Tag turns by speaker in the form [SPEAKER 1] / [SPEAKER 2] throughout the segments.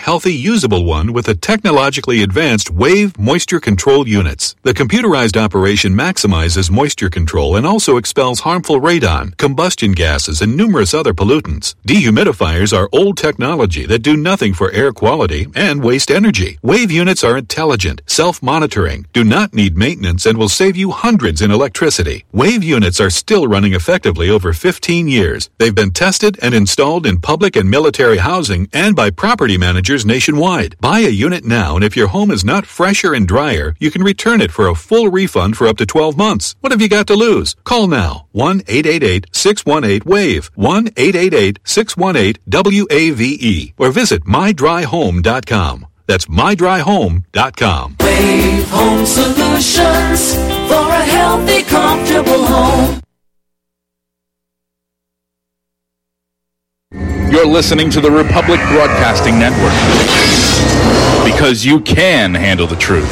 [SPEAKER 1] healthy, usable one with a technologically advanced Wave moisture control units. The computerized operation maximizes moisture control and also expels harmful radon, combustion gases, and numerous other pollutants. Dehumidifiers are old technology that do nothing for air quality and waste energy. Wave units are intelligent, self-monitoring, do not need maintenance, and will save you hundreds in electricity. Wave units are still running effectively over 15 years. They've been tested and installed in public and military housing and by property managers nationwide. Buy a unit now, and if your home is not fresher and drier, you can return it for a full refund for up to 12 months. What have you got to lose? Call now. 1-888-618-WAVE. 1-888-618-WAVE. Or visit mydryhome.com. That's mydryhome.com.
[SPEAKER 2] Wave Home Solutions for a healthy, comfortable home.
[SPEAKER 3] You're listening to the Republic Broadcasting Network, because you can handle the truth.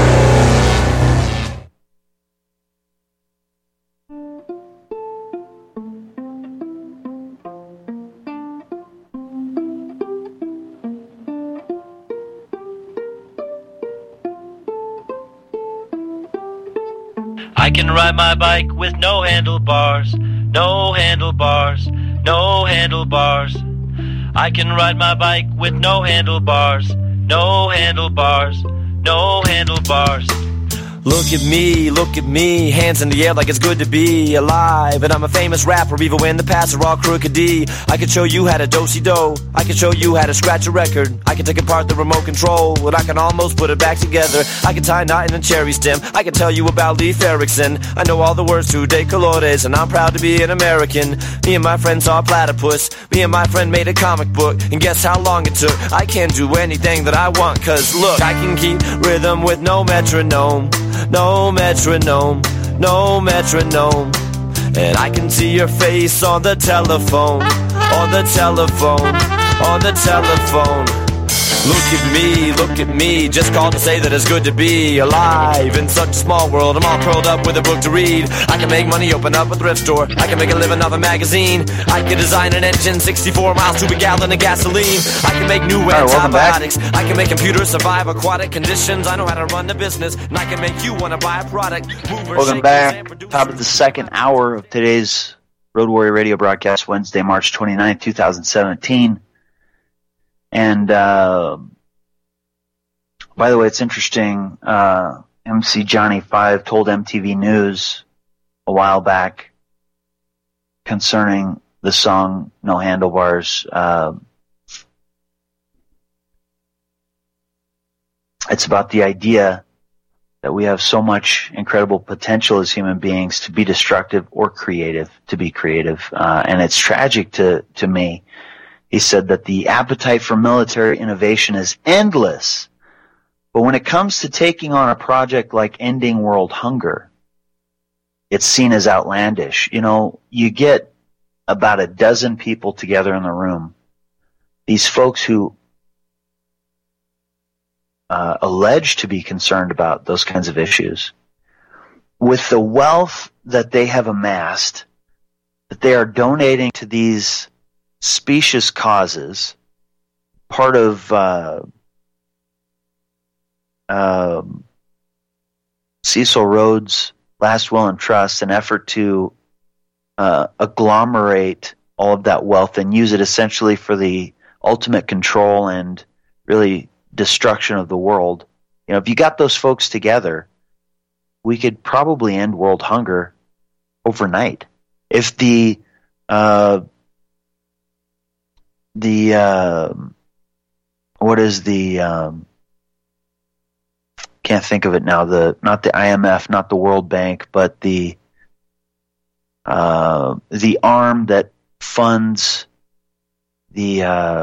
[SPEAKER 4] I can ride my bike with no handlebars, no handlebars, no handlebars. I can ride my bike with no handlebars, no handlebars, no handlebars.
[SPEAKER 5] Look at me, hands in the air like it's good to be alive. And I'm a famous rapper even when the paths are all crooked D. I can show you how to do-si-do, I can show you how to scratch a record. I can take apart the remote control, but I can almost put it back together. I can tie a knot in a cherry stem, I can tell you about Leif Erikson. I know all the words to De Colores, and I'm proud to be an American. Me and my friend saw a platypus, me and my friend made a comic book, and guess how long it took? I can do anything that I want, cause look, I can keep rhythm with no metronome. No metronome, no metronome. And I can see your face on the telephone, on the telephone, on the telephone. Look at me, just called to say that it's good to be alive in such a small world. I'm all curled up with a book to read. I can make money, open up a thrift store. I can make a living off a magazine. I can design an engine, 64 miles to a gallon of gasoline. I can make new antibiotics. I can make computers survive aquatic conditions. I know how to run the business, and I can make you want to buy a product.
[SPEAKER 6] Welcome back. Top of the second hour of today's Road Warrior Radio broadcast, Wednesday, March 29th, 2017. And by the way, it's interesting. MC Johnny 5 told MTV News a while back concerning the song No Handlebars. It's about the idea that we have so much incredible potential as human beings to be destructive or creative, to be creative. And it's tragic to me. He said that the appetite for military innovation is endless, but when it comes to taking on a project like ending world hunger, it's seen as outlandish. You know, you get about a dozen people together in the room, these folks who allege to be concerned about those kinds of issues, with the wealth that they have amassed, that they are donating to these specious causes, part of Cecil Rhodes' last will and trust, an effort to agglomerate all of that wealth and use it essentially for the ultimate control and really destruction of the world. You know, if you got those folks together, we could probably end world hunger overnight. If can't think of it now, not the IMF, not the World Bank, but the arm that funds the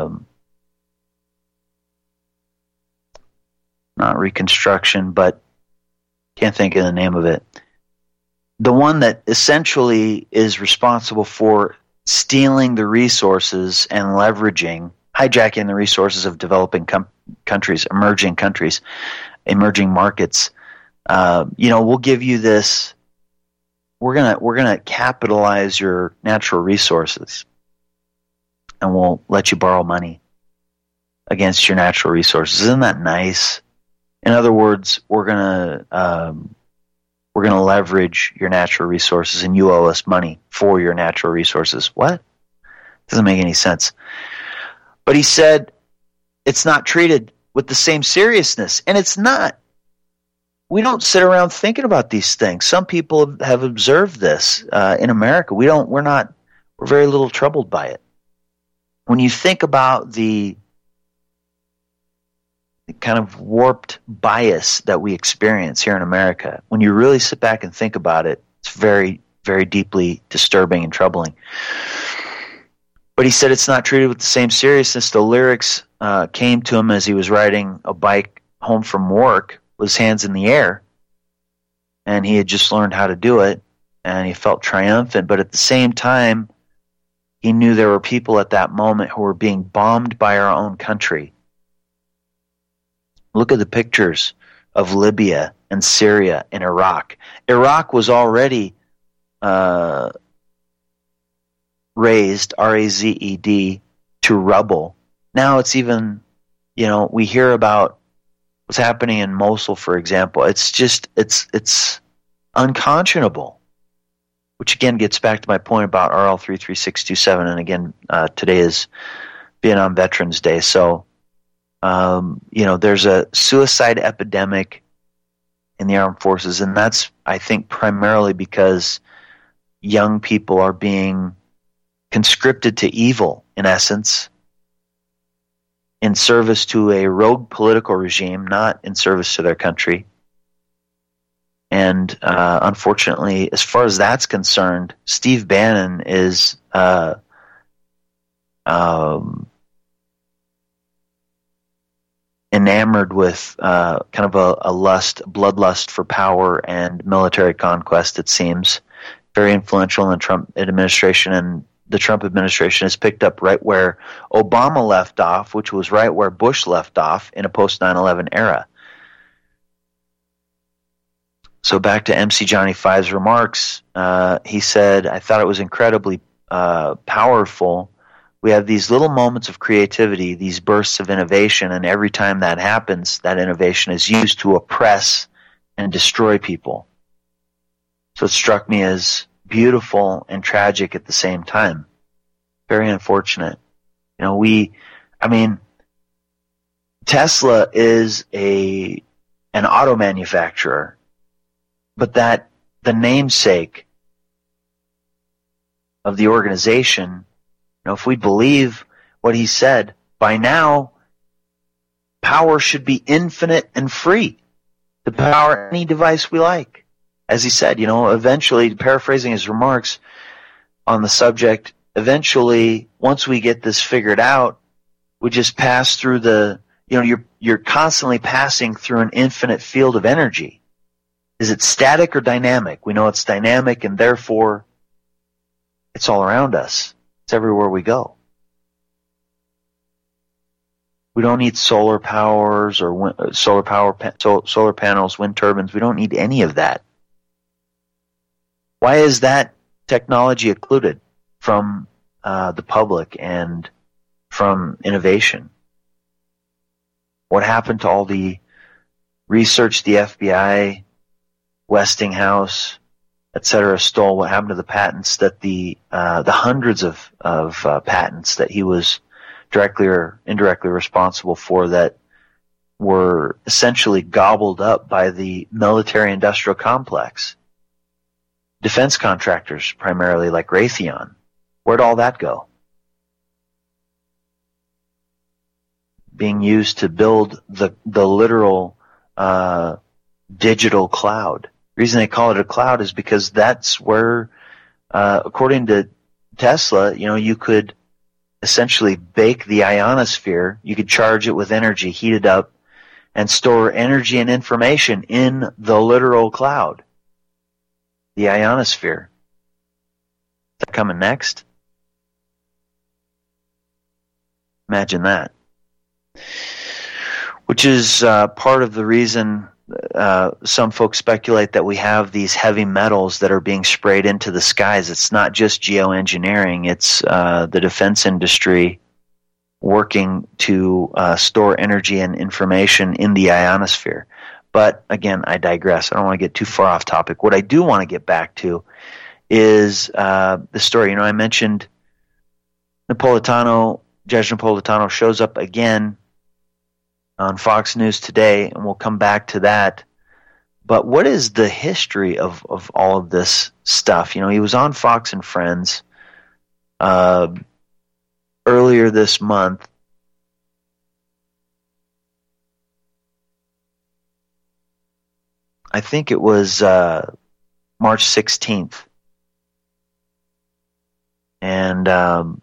[SPEAKER 6] not reconstruction, but can't think of the name of it. The one that essentially is responsible for stealing the resources and leveraging, hijacking the resources of developing countries, emerging markets. We'll give you this. We're gonna capitalize your natural resources, and we'll let you borrow money. against your natural resources. Isn't that nice? In other words, we're gonna leverage your natural resources, and you owe us money for your natural resources. What? Doesn't make any sense. But he said it's not treated with the same seriousness, and it's not. We don't sit around thinking about these things. Some people have observed this in America. We're very little troubled by it. When you think about the kind of warped bias that we experience here in America, when you really sit back and think about it, it's very, very deeply disturbing and troubling. But he said it's not treated with the same seriousness. The lyrics came to him as he was riding a bike home from work with his hands in the air, and he had just learned how to do it, and he felt triumphant. But at the same time, he knew there were people at that moment who were being bombed by our own country. Look at the pictures of Libya and Syria and Iraq. Iraq was already razed, R-A-Z-E-D, to rubble. Now it's even, we hear about what's happening in Mosul, for example. It's just, it's unconscionable. Which again gets back to my point about RL 33627. And again, today is Vietnam Veterans Day. So, there's a suicide epidemic in the armed forces. And that's, I think, primarily because young people are being conscripted to evil, in essence, in service to a rogue political regime, not in service to their country. And unfortunately, as far as that's concerned, Steve Bannon is enamored with kind of a bloodlust for power and military conquest, it seems. Very influential in the Trump administration, and the Trump administration has picked up right where Obama left off, which was right where Bush left off in a post 9/11 era. So back to MC Johnny 5's remarks, he said, I thought it was incredibly powerful. We have these little moments of creativity, these bursts of innovation, and every time that happens, that innovation is used to oppress and destroy people. So it struck me as beautiful and tragic at the same time. Very unfortunate. Tesla is an auto manufacturer, but that the namesake of the organization, if we believe what he said, by now, power should be infinite and free to power any device we like. As he said, eventually, paraphrasing his remarks on the subject, eventually, once we get this figured out, we just pass through you're constantly passing through an infinite field of energy. Is it static or dynamic? We know it's dynamic, and therefore, it's all around us. It's everywhere we go. We don't need solar powers or solar panels, wind turbines. We don't need any of that. Why is that technology occluded from the public and from innovation? What happened to all the research the FBI, Westinghouse, etc. stole? What happened to the patents that the hundreds of patents that he was directly or indirectly responsible for that were essentially gobbled up by the military-industrial complex? Defense contractors, primarily like Raytheon. Where'd all that go? Being used to build the literal digital cloud. The reason they call it a cloud is because that's where, according to Tesla, you could essentially bake the ionosphere. You could charge it with energy, heat it up, and store energy and information in the literal cloud. The ionosphere. Is that coming next? Imagine that. Which is part of the reason some folks speculate that we have these heavy metals that are being sprayed into the skies. It's not just geoengineering. It's the defense industry working to store energy and information in the ionosphere. But again, I digress. I don't want to get too far off topic. What I do want to get back to is the story. I mentioned Judge Napolitano shows up again on Fox News today, and we'll come back to that. But what is the history of all of this stuff? He was on Fox and Friends earlier this month. I think it was March 16th. And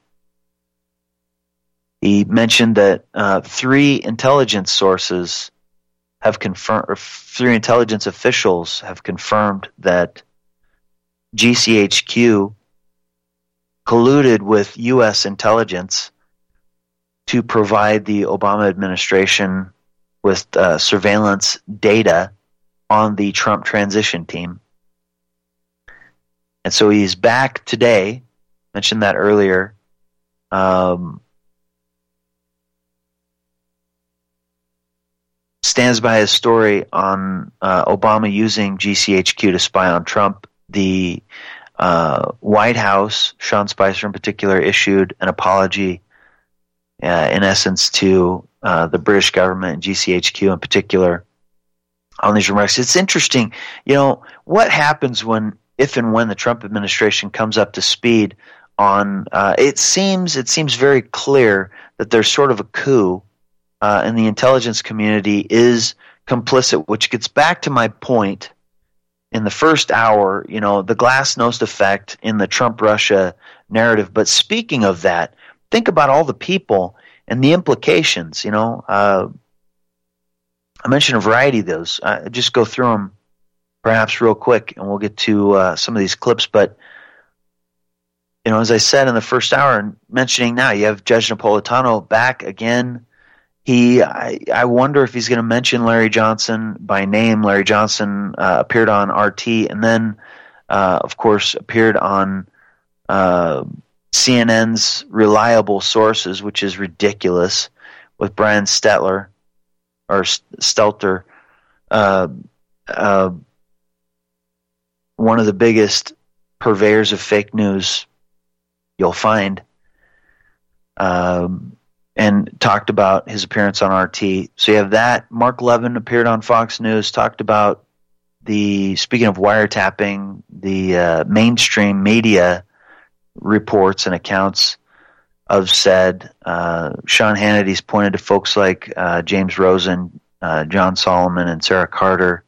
[SPEAKER 6] he mentioned that three intelligence officials have confirmed that GCHQ colluded with U.S. intelligence to provide the Obama administration with surveillance data on the Trump transition team. And so he's back today, mentioned that earlier. Stands by his story on Obama using GCHQ to spy on Trump. The White House, Sean Spicer in particular, issued an apology, in essence, to the British government and GCHQ in particular on these remarks. It's interesting, what happens if and when the Trump administration comes up to speed on. It seems very clear that there's sort of a coup. And the intelligence community is complicit, which gets back to my point in the first hour, the glasnost effect in the Trump-Russia narrative. But speaking of that, think about all the people and the implications, I mentioned a variety of those. Just go through them perhaps real quick, and we'll get to some of these clips. But, as I said in the first hour and mentioning now, you have Judge Napolitano back again. I wonder if he's going to mention Larry Johnson by name. Larry Johnson appeared on RT and then, of course, appeared on CNN's Reliable Sources, which is ridiculous, with Brian Stelter, one of the biggest purveyors of fake news you'll find. And talked about his appearance on RT. So you have that. Mark Levin appeared on Fox News, talked about speaking of wiretapping, the mainstream media reports and accounts of said. Sean Hannity's pointed to folks like James Rosen, John Solomon, and Sarah Carter,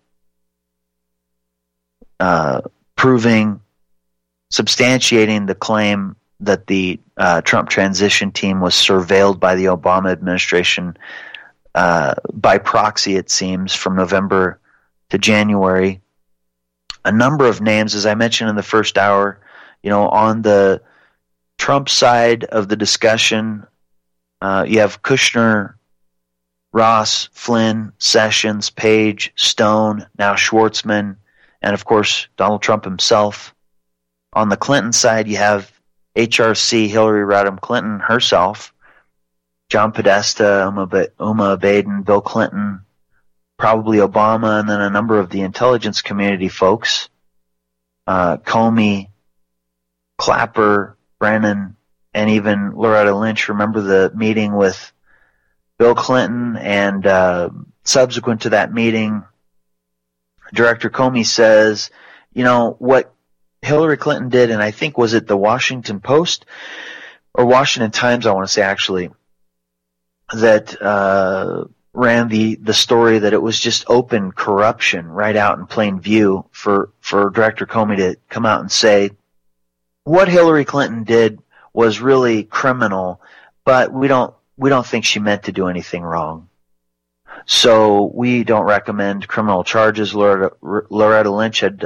[SPEAKER 6] substantiating the claim that the Trump transition team was surveilled by the Obama administration by proxy, it seems, from November to January. A number of names, as I mentioned in the first hour, on the Trump side of the discussion, you have Kushner, Ross, Flynn, Sessions, Page, Stone, now Schwartzman, and of course Donald Trump himself. On the Clinton side, you have HRC, Hillary Rodham Clinton herself, John Podesta, Uma Baden, Bill Clinton, probably Obama, and then a number of the intelligence community folks, Comey, Clapper, Brennan, and even Loretta Lynch. Remember the meeting with Bill Clinton, and subsequent to that meeting, Director Comey says, what Hillary Clinton did, and I think, was it the Washington Post or Washington Times, I want to say actually, that ran the story that it was just open corruption right out in plain view for Director Comey to come out and say what Hillary Clinton did was really criminal, but we don't think she meant to do anything wrong. So we don't recommend criminal charges. Loretta Lynch had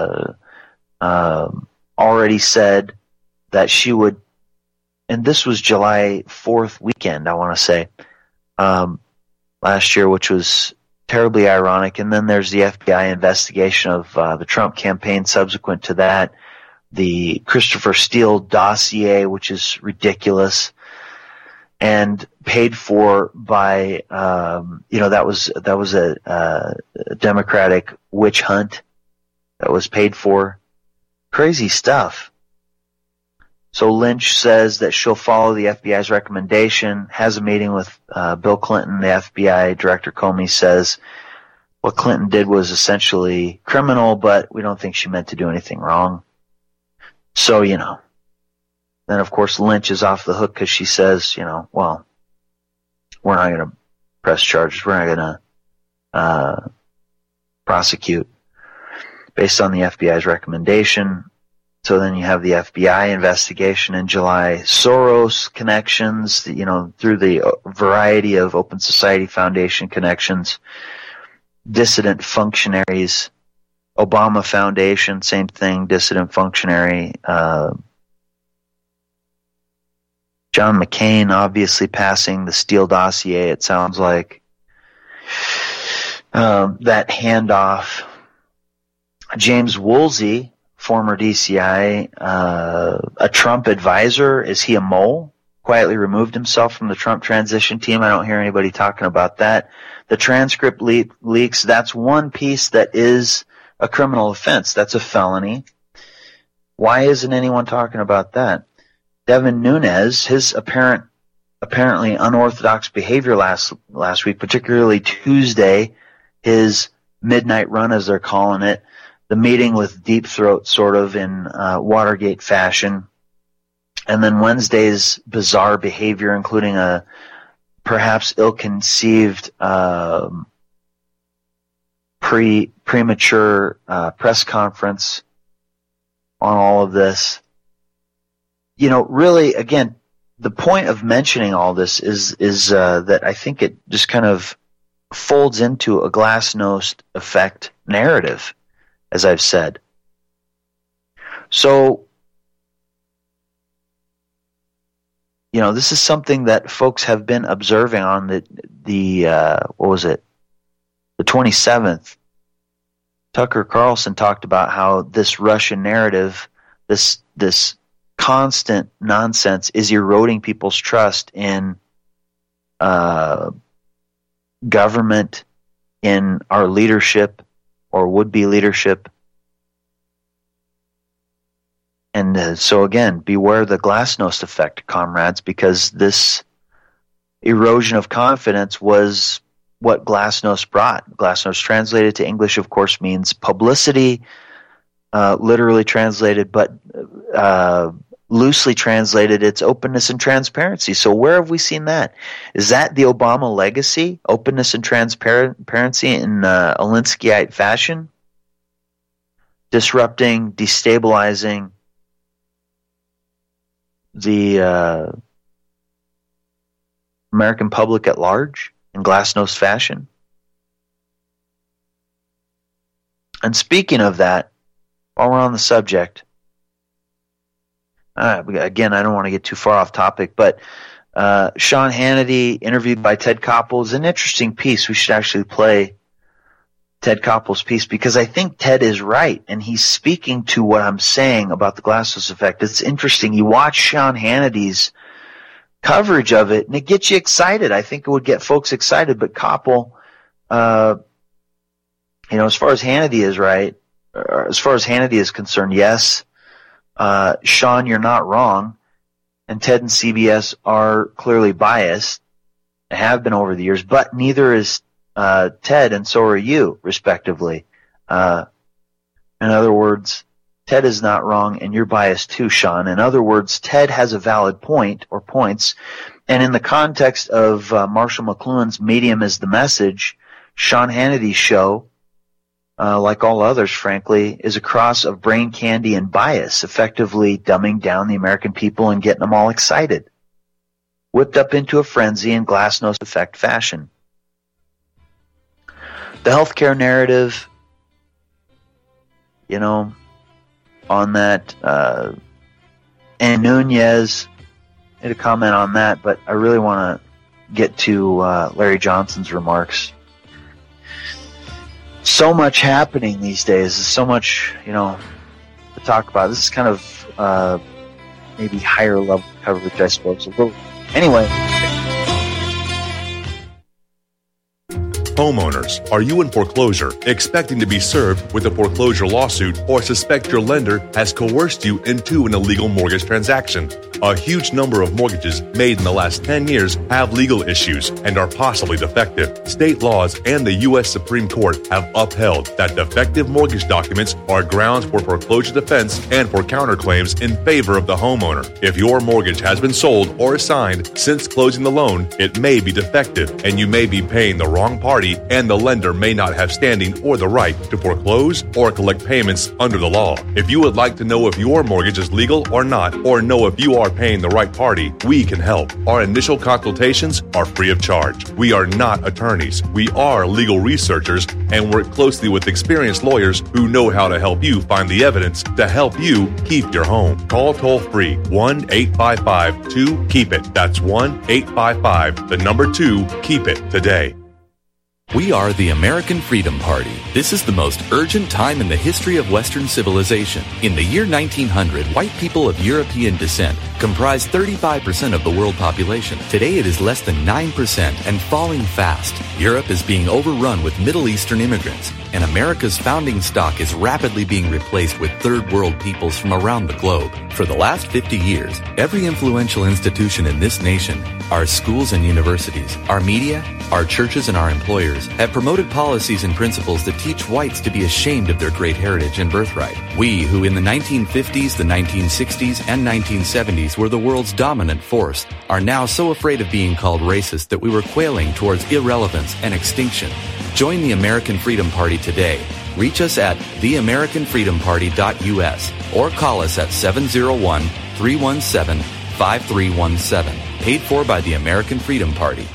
[SPEAKER 6] already said that she would, and this was July 4th weekend, I want to say, last year, which was terribly ironic. And then there's the FBI investigation of the Trump campaign subsequent to that, the Christopher Steele dossier, which is ridiculous. and paid for by, that was a Democratic witch hunt that was paid for. Crazy stuff. So Lynch says that she'll follow the FBI's recommendation, has a meeting with Bill Clinton. The FBI Director Comey says what Clinton did was essentially criminal, but we don't think she meant to do anything wrong. So, then of course Lynch is off the hook because she says, well, we're not going to press charges. We're not going to prosecute based on the FBI's recommendation. So then you have the FBI investigation in July, Soros connections, through the variety of Open Society Foundation connections, dissident functionaries, Obama Foundation, same thing, dissident functionary, John McCain obviously passing the Steele dossier, it sounds like. That handoff. James Woolsey, former DCI, a Trump advisor. Is he a mole? Quietly removed himself from the Trump transition team. I don't hear anybody talking about that. The transcript leaks, that's one piece that is a criminal offense. That's a felony. Why isn't anyone talking about that? Devin Nunes, his apparently unorthodox behavior last week, particularly Tuesday, his midnight run, as they're calling it, the meeting with Deep Throat sort of in Watergate fashion, and then Wednesday's bizarre behavior, including a perhaps ill-conceived premature press conference on all of this. Really, again, the point of mentioning all this is that I think it just kind of folds into a glasnost effect narrative, as I've said. So, this is something that folks have been observing on the 27th. Tucker Carlson talked about how this Russian narrative, this constant nonsense, is eroding people's trust in government, in our leadership or would-be leadership. And so again, beware the glasnost effect, comrades, because this erosion of confidence was what glasnost brought. Glasnost translated to English, of course, means publicity, literally translated, but loosely translated, it's openness and transparency. So where have we seen that? Is that the Obama legacy? Openness and transparency in Alinskyite fashion? Disrupting, destabilizing the American public at large in glasnost fashion? And speaking of that, while we're on the subject, again, I don't want to get too far off topic, but Sean Hannity, interviewed by Ted Koppel, is an interesting piece. We should actually play Ted Koppel's piece because I think Ted is right, and he's speaking to what I'm saying about the glasnost effect. It's interesting. You watch Sean Hannity's coverage of it, and it gets you excited. I think it would get folks excited, but Koppel, as far as Hannity is right, or as far as Hannity is concerned, yes, Sean, you're not wrong, and Ted and CBS are clearly biased, have been over the years, but neither is Ted, and so are you, respectively. In other words, Ted is not wrong, and you're biased too, Sean. In other words, Ted has a valid point or points, and in the context of Marshall McLuhan's Medium is the Message, Sean Hannity's show, like all others, frankly, is a cross of brain candy and bias, effectively dumbing down the American people and getting them all excited, whipped up into a frenzy in glasnost effect fashion. The healthcare narrative, on that, and Nunez made a comment on that, but I really want to get to Larry Johnson's remarks. So much happening these days. There's so much, to talk about. This is kind of maybe higher level coverage, I suppose. Anyway.
[SPEAKER 7] Homeowners, are you in foreclosure, expecting to be served with a foreclosure lawsuit, or suspect your lender has coerced you into an illegal mortgage transaction? A huge number of mortgages made in the last 10 years have legal issues and are possibly defective. State laws and the U.S. Supreme Court have upheld that defective mortgage documents are grounds for foreclosure defense and for counterclaims in favor of the homeowner. If your mortgage has been sold or assigned since closing the loan, it may be defective and you may be paying the wrong party, and the lender may not have standing or the right to foreclose or collect payments under the law. If you would like to know if your mortgage is legal or not, or know if you are paying the right party, we can help. Our initial consultations are free of charge. We are not attorneys. We are legal researchers and work closely with experienced lawyers who know how to help you find the evidence to help you keep your home. Call toll-free 1-855-2-KEEP-IT. That's 1-855-2-KEEP-IT today.
[SPEAKER 8] We are the American Freedom Party. This is the most urgent time in the history of Western civilization. In the year 1900, white people of European descent comprised 35% of the world population. Today it is less than 9% and falling fast. Europe is being overrun with Middle Eastern immigrants, and America's founding stock is rapidly being replaced with third world peoples from around the globe. For the last 50 years, every influential institution in this nation, our schools and universities, our media, our churches and our employers have promoted policies and principles that teach whites to be ashamed of their great heritage and birthright. We, who in the 1950s, the 1960s, and 1970s were the world's dominant force, are now so afraid of being called racist that we were quailing towards irrelevance and extinction. Join the American Freedom Party today. Reach us at theamericanfreedomparty.us or call us at 701-317-5317. Paid for by the American Freedom Party.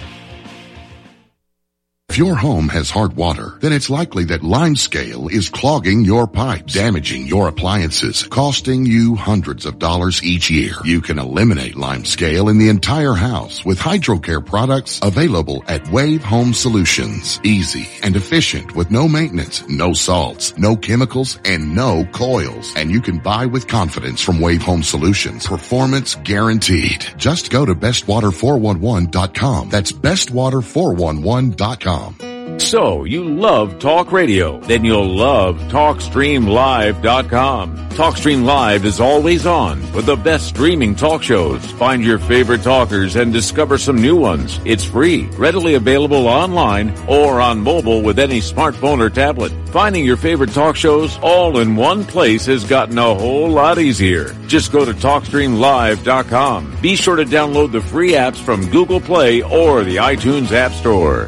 [SPEAKER 9] If your home has hard water, then it's likely that Limescale is clogging your pipes, damaging your appliances, costing you hundreds of dollars each year. You can eliminate Limescale in the entire house with HydroCare products available at Wave Home Solutions. Easy and efficient with no maintenance, no salts, no chemicals, and no coils. And you can buy with confidence from Wave Home Solutions. Performance guaranteed. Just go to bestwater411.com. That's bestwater411.com.
[SPEAKER 10] So, you love talk radio? Then you'll love TalkStreamLive.com. TalkStream Live is always on with the best streaming talk shows. Find your favorite talkers and discover some new ones. It's free, readily available online or on mobile with any smartphone or tablet. Finding your favorite talk shows all in one place has gotten a whole lot easier. Just go to TalkStreamLive.com. Be sure to download the free apps from Google Play or the iTunes App Store.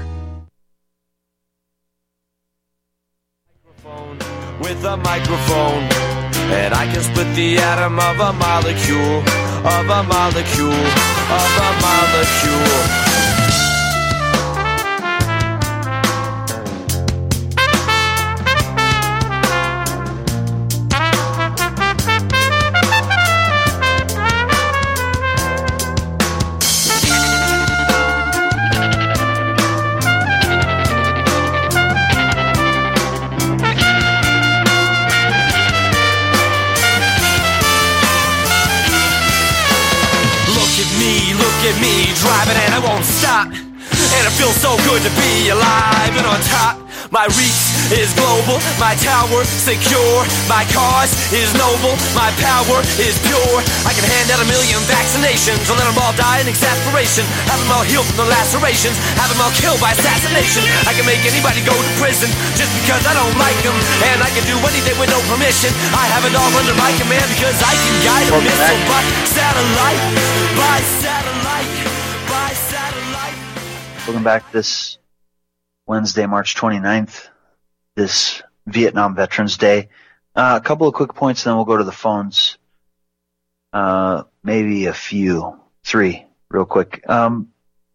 [SPEAKER 5] With a microphone, and I can split the atom of a molecule, of a molecule, of a molecule. Look at me, driving and I won't stop. And it feels so good to be alive and on top. My reach is global, my tower secure. My cause is noble, my power is pure. I can hand out 1 million vaccinations and let them all die in exasperation. Have them all healed from the lacerations, have them all killed by assassination. I can make anybody go to prison just because I don't like them. And I can do anything with no permission. I have it all under my command because I can guide a missile by satellite, by satellite, by satellite.
[SPEAKER 6] Welcome back this Wednesday, March 29th, this Vietnam Veterans Day. A couple of quick points, then we'll go to the phones. Maybe three, real quick. So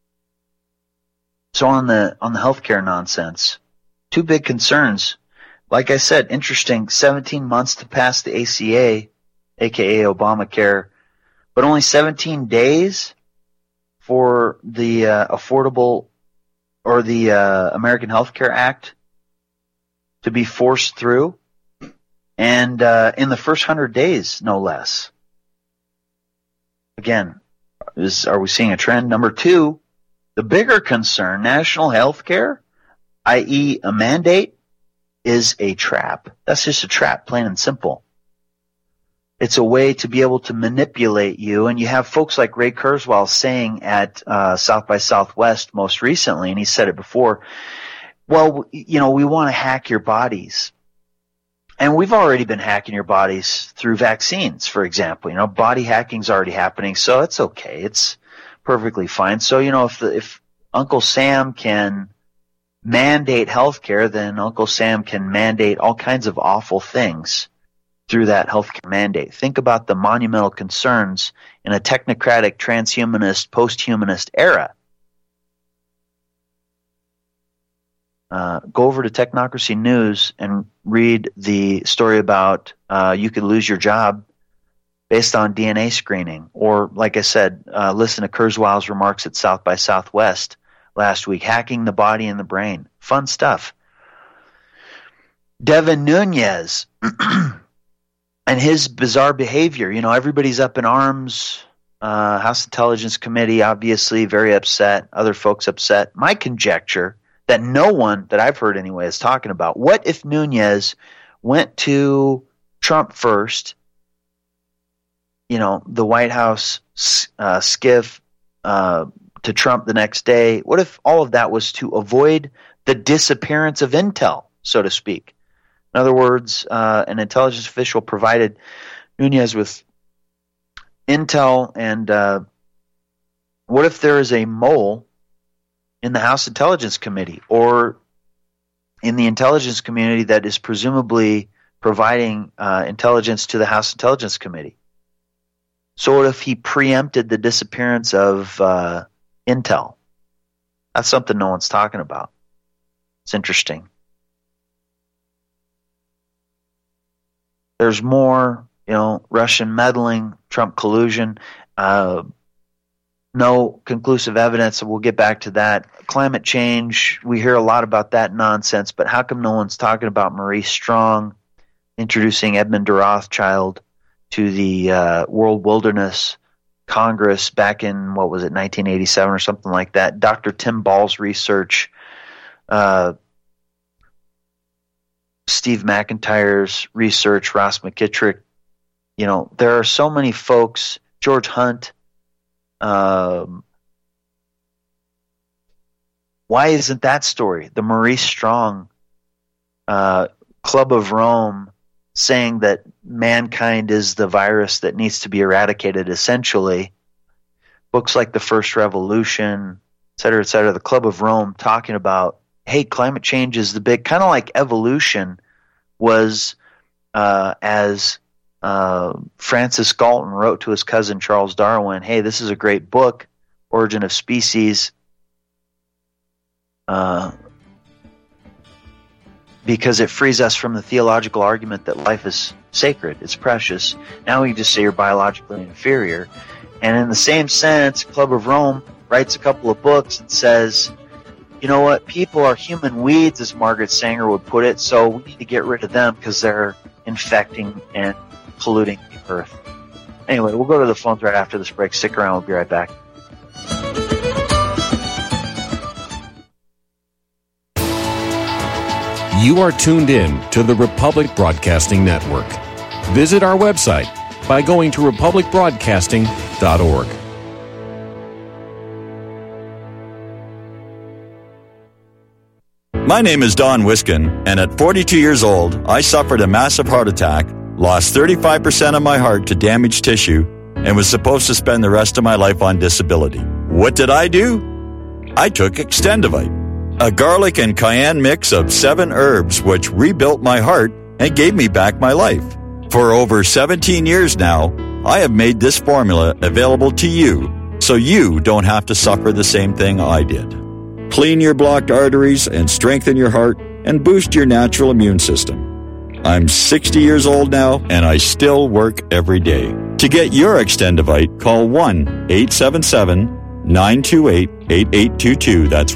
[SPEAKER 6] on the healthcare nonsense, two big concerns. Like I said, interesting, 17 months to pass the ACA, aka Obamacare, but only 17 days for the affordable or the American Health Care Act to be forced through, and in the first 100 days, no less. Again, are we seeing a trend? Number two, the bigger concern, national health care. i.e. a mandate, is a trap. That's just a trap, plain and simple. It's a way to be able to manipulate you, and you have folks like Ray Kurzweil saying at South by Southwest most recently, and he said it before, well, we want to hack your bodies. And we've already been hacking your bodies through vaccines, for example. Body hacking's already happening, so it's okay. It's perfectly fine. So, if Uncle Sam can mandate healthcare, then Uncle Sam can mandate all kinds of awful things through that healthcare mandate. Think about the monumental concerns in a technocratic, transhumanist, post-humanist era. Go over to Technocracy News and read the story about you could lose your job based on DNA screening. Or, like I said, listen to Kurzweil's remarks at South by Southwest last week, hacking the body and the brain. Fun stuff. Devin Nunes and his bizarre behavior. Everybody's up in arms. House Intelligence Committee, obviously, very upset. Other folks upset. My conjecture that no one that I've heard anyway is talking about. What if Nunes went to Trump first, the White House skiff to Trump the next day? What if all of that was to avoid the disappearance of intel, so to speak? In other words, an intelligence official provided Nunes with intel, and what if there is a mole in the House Intelligence Committee or in the intelligence community that is presumably providing intelligence to the House Intelligence Committee? So what if he preempted the disappearance of intel? That's something no one's talking about. It's interesting. There's more, Russian meddling, Trump collusion. No conclusive evidence, and we'll get back to that. Climate change, we hear a lot about that nonsense, but how come no one's talking about Maurice Strong introducing Edmund de Rothschild to the World Wilderness Congress back in, 1987 or something like that? Dr. Tim Ball's research, Steve McIntyre's research, Ross McKittrick. There are so many folks, George Hunt. Why isn't that story? The Maurice Strong Club of Rome saying that mankind is the virus that needs to be eradicated, essentially. Books like The First Revolution, et cetera, the Club of Rome talking about, hey, climate change is the big, kind of like evolution was as Francis Galton wrote to his cousin Charles Darwin, hey, this is a great book, Origin of Species, because it frees us from the theological argument that life is sacred, it's precious. Now we can just say you're biologically inferior. And in the same sense, Club of Rome writes a couple of books and says, you know what, people are human weeds, as Margaret Sanger would put it, so we need to get rid of them because they're infecting and polluting the earth. Anyway, we'll go to the phones right after this break. Stick around, we'll be right back.
[SPEAKER 10] You are tuned in to the Republic Broadcasting Network. Visit our website by going to republicbroadcasting.org.
[SPEAKER 11] My name is Don Wiskin, and at 42 years old, I suffered a massive heart attack, lost 35% of my heart to damaged tissue, and was supposed to spend the rest of my life on disability. What did I do? I took Extendivite, a garlic and cayenne mix of 7 herbs which rebuilt my heart and gave me back my life. For over 17 years now, I have made this formula available to you so you don't have to suffer the same thing I did. Clean your blocked arteries and strengthen your heart and boost your natural immune system. I'm 60 years old now and I still work every day. To get your Extendivite, call 1-877-928-8822. That's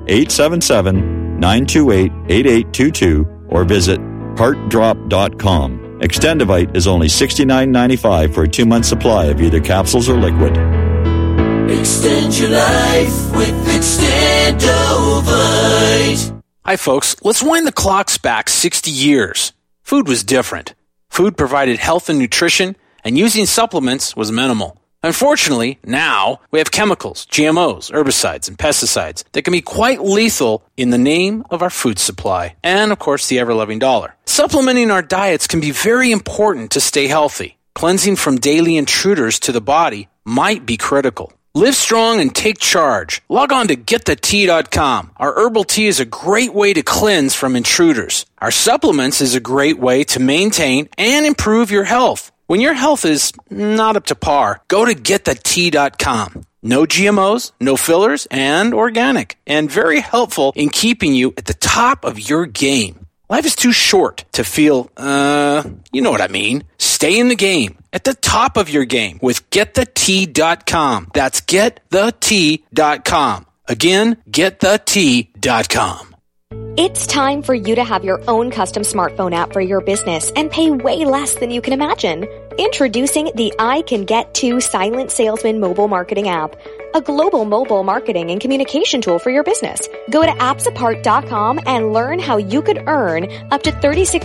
[SPEAKER 11] 1-877-928-8822 or visit heartdrop.com. Extendivite is only $69.95 for a 2-month supply of either capsules or liquid.
[SPEAKER 2] Extend your life with Extendovite.
[SPEAKER 12] Hi folks, let's wind the clocks back 60 years. Food was different. Food provided health and nutrition, and using supplements was minimal. Unfortunately, now we have chemicals, GMOs, herbicides, and pesticides that can be quite lethal in the name of our food supply, and of course the ever-loving dollar. Supplementing our diets can be very important to stay healthy. Cleansing from daily intruders to the body might be critical. Live strong and take charge. Log on to GetTheT.com. Our herbal tea is a great way to cleanse from intruders. Our supplements is a great way to maintain and improve your health. When your health is not up to par, go to GetTheT.com. No GMOs, no fillers, and organic. And very helpful in keeping you at the top of your game. Life is too short to feel, you know what I mean. Stay in the game, at the top of your game with GetTheT.com. That's GetTheT.com. Again, GetTheT.com.
[SPEAKER 13] It's time for you to have your own custom smartphone app for your business and pay way less than you can imagine. Introducing the I Can Get To Silent Salesman mobile marketing app, a global mobile marketing and communication tool for your business. Go to appsapart.com and learn how you could earn up to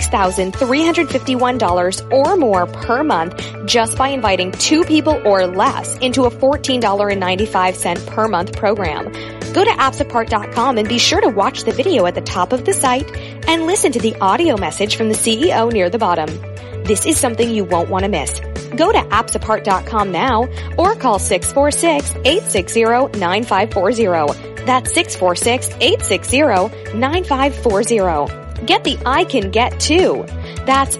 [SPEAKER 13] $36,351 or more per month just by inviting 2 people or less into a $14.95 per month program. Go to appsapart.com and be sure to watch the video at the top of the site and listen to the audio message from the CEO near the bottom. This is something you won't want to miss. Go to appsapart.com now or call 646-860-9540. That's 646-860-9540. Get the I Can Get To. That's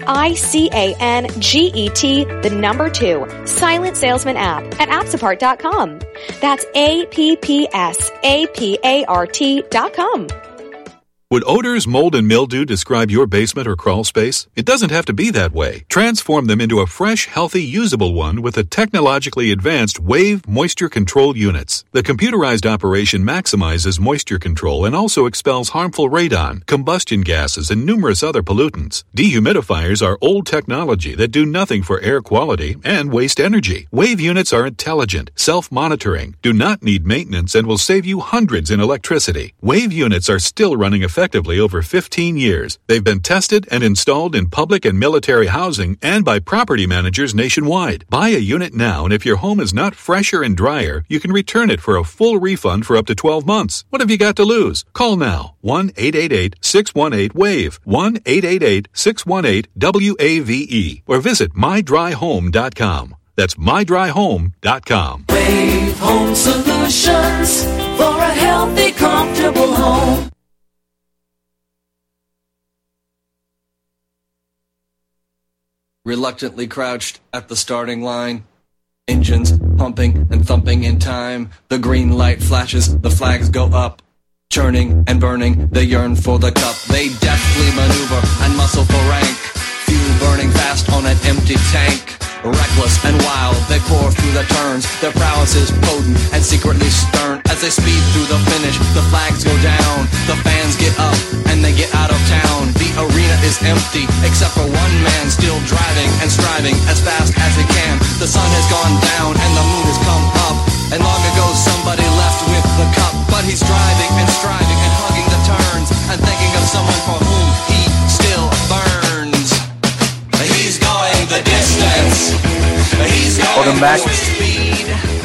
[SPEAKER 13] ICANGET, the number 2, Silent Salesman app at appsapart.com. That's APPSAPART.com.
[SPEAKER 1] Would odors, mold, and mildew describe your basement or crawl space? It doesn't have to be that way. Transform them into a fresh, healthy, usable one with the technologically advanced Wave Moisture Control Units. The computerized operation maximizes moisture control and also expels harmful radon, combustion gases, and numerous other pollutants. Dehumidifiers are old technology that do nothing for air quality and waste energy. Wave units are intelligent, self-monitoring, do not need maintenance, and will save you hundreds in electricity. Wave units are still running effectively over 15 years. They've been tested and installed in public and military housing and by property managers nationwide. Buy a unit now, and if your home is not fresher and drier, you can return it for a full refund for up to 12 months. What have you got to lose? Call now. 1-888-618-WAVE. 1-888-618-WAVE. Or visit mydryhome.com. That's mydryhome.com.
[SPEAKER 2] Wave Home Solutions for a healthy, comfortable home.
[SPEAKER 14] Reluctantly crouched at the starting line, engines pumping and thumping in time. The green light flashes, the flags go up, churning and burning, they yearn for the cup. They deftly maneuver and muscle for rank, fuel burning fast on an empty tank. Reckless and wild, they pour through the turns. Their prowess is potent and secretly stern. As they speed through the finish, the flags go down. The fans get up and they get out of town. The arena is empty, except for one man still driving and striving as fast as he can. The sun has gone down and the moon has come up, and long ago somebody left with the cup. But he's driving and striving and hugging the turns and thinking of someone for whom he still burns. He's going the distance. He's going
[SPEAKER 6] Welcome back.
[SPEAKER 14] speed.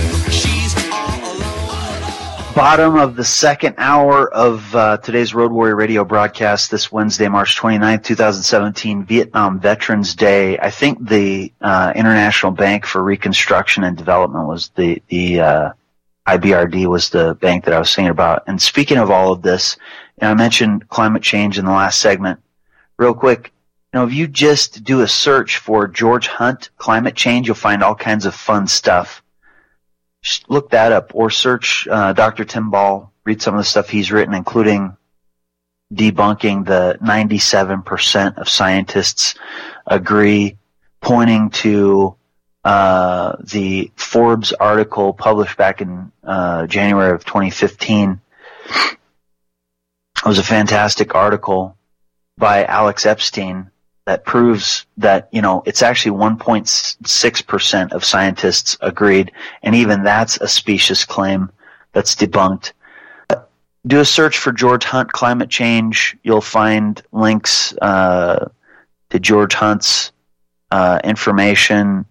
[SPEAKER 6] Bottom of the second hour of today's Road Warrior Radio broadcast this Wednesday, March 29th, 2017, Vietnam Veterans Day. I think the International Bank for Reconstruction and Development was the IBRD was the bank that I was saying about. And speaking of all of this, I mentioned climate change in the last segment. Real quick, if you just do a search for George Hunt climate change, you'll find all kinds of fun stuff. Just look that up, or search Dr. Tim Ball, read some of the stuff he's written, including debunking the 97% of scientists agree, pointing to the Forbes article published back in January of 2015. It was a fantastic article by Alex Epstein that proves that, it's actually 1.6% of scientists agreed, and even that's a specious claim that's debunked. do a search for George Hunt climate change. You'll find links to George Hunt's information,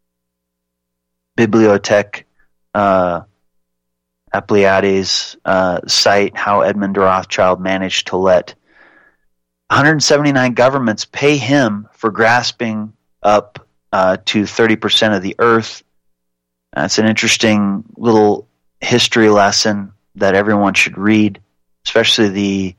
[SPEAKER 6] Bibliotech Appleiades site, how Edmund de Rothschild managed to let 179 governments pay him for grasping up to 30% of the earth. It's an interesting little history lesson that everyone should read, especially the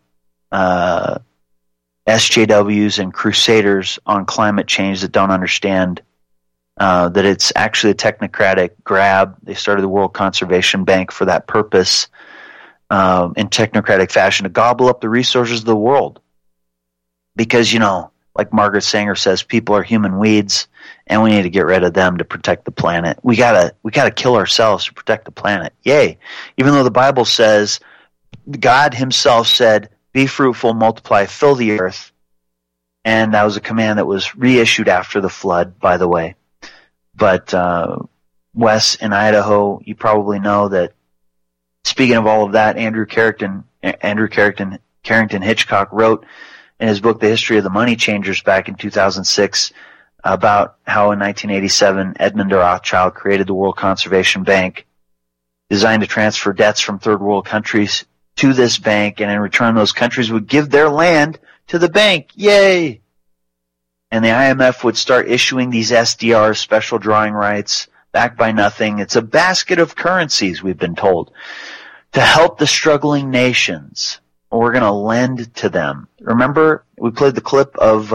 [SPEAKER 6] SJWs and crusaders on climate change that don't understand that it's actually a technocratic grab. They started the World Conservation Bank for that purpose in technocratic fashion, to gobble up the resources of the world. Because, like Margaret Sanger says, people are human weeds, and we need to get rid of them to protect the planet. We gotta kill ourselves to protect the planet. Yay. Even though the Bible says, God himself said, be fruitful, multiply, fill the earth. And that was a command that was reissued after the flood, by the way. But Wes in Idaho, you probably know that, speaking of all of that, Andrew Carrington Hitchcock wrote in his book, The History of the Money Changers, back in 2006, about how in 1987 Edmund de Rothschild created the World Conservation Bank, designed to transfer debts from third world countries to this bank, and in return those countries would give their land to the bank. Yay! And the IMF would start issuing these SDRs, special drawing rights, backed by nothing. It's a basket of currencies, we've been told, to help the struggling nations. We're going to lend to them. Remember, we played the clip of,